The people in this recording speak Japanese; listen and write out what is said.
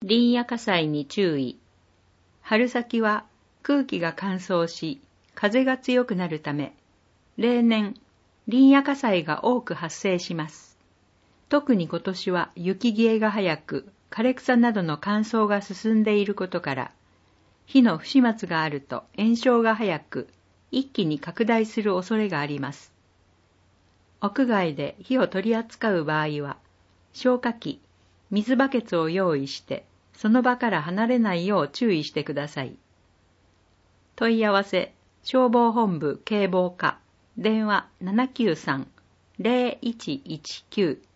林野火災に注意。春先は空気が乾燥し、風が強くなるため、例年、林野火災が多く発生します。特に今年は雪消えが早く、枯れ草などの乾燥が進んでいることから、火の不始末があると延焼が早く、一気に拡大する恐れがあります。屋外で火を取り扱う場合は、消火器、水バケツを用意して、その場から離れないよう注意してください。問い合わせ、消防本部警防課、電話793-0119